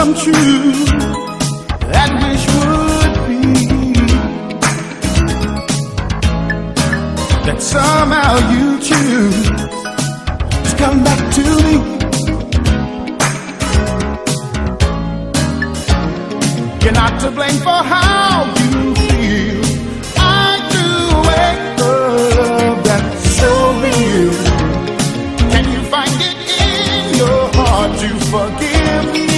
come true. That wish would be that somehow you choose to come back to me. You're not to blame for how you feel. I do wake love that's so real. Can you find it in your heart to forgive me?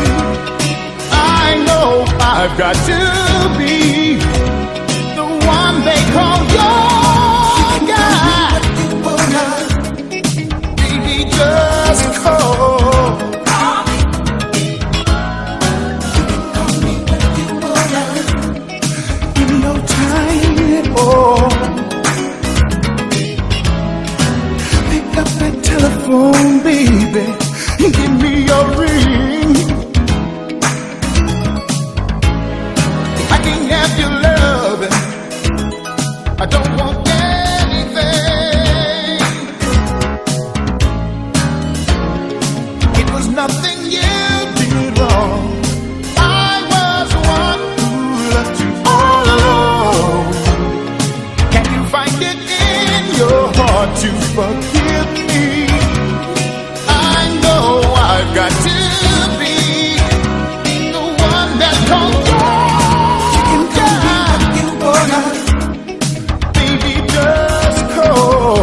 I know I've got to be the one they call your guy. Baby, just call. Telephone, baby, give me your ring. I can't have your loving. I don't want anything. It was nothing you did wrong. I was the one who left you all alone. Can you find it in your heart to forgive me? I've got to be the one that calls you. Baby, just call.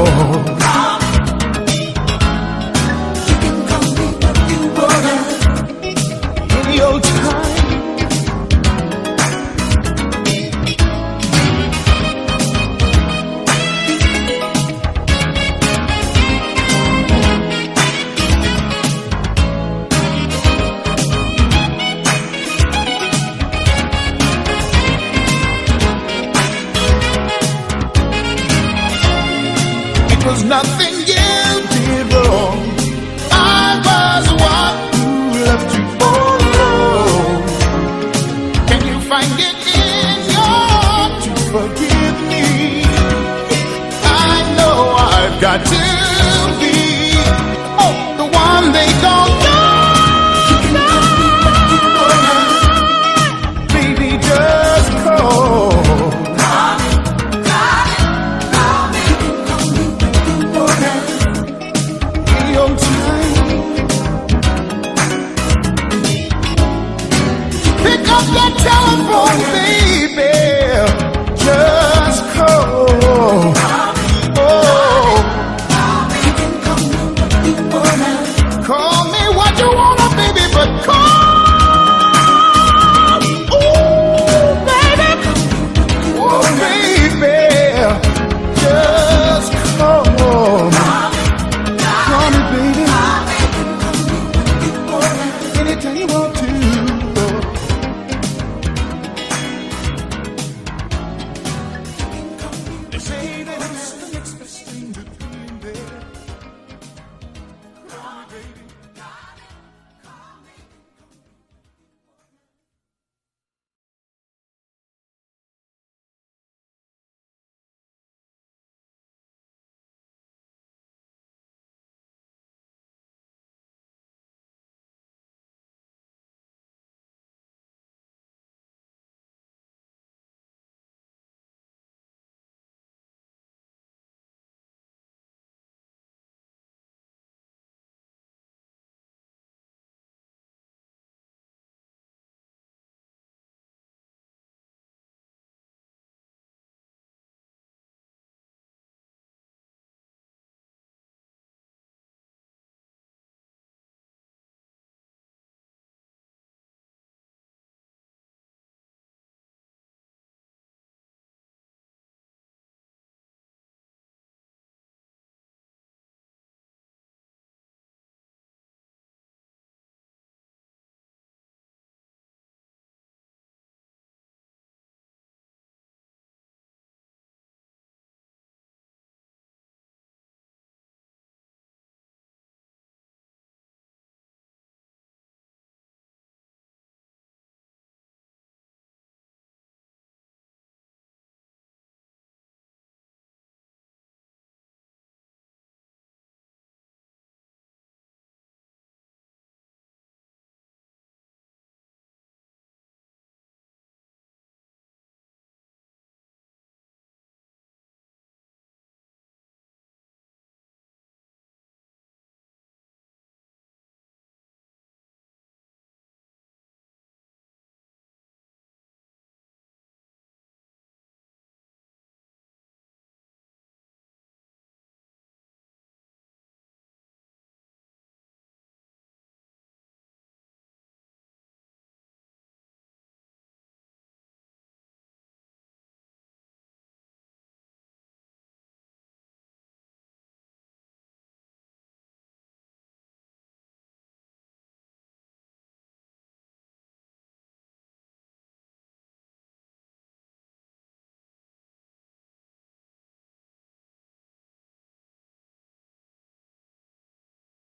You can call me what you wanna. Any old time. Was nothing you did wrong. I was the one who left you all alone. Can you find it in your heart to forgive me? I know I've got to be the one they don't know. You can tell me what you wanna. Baby, just call. Pick up that telephone, baby.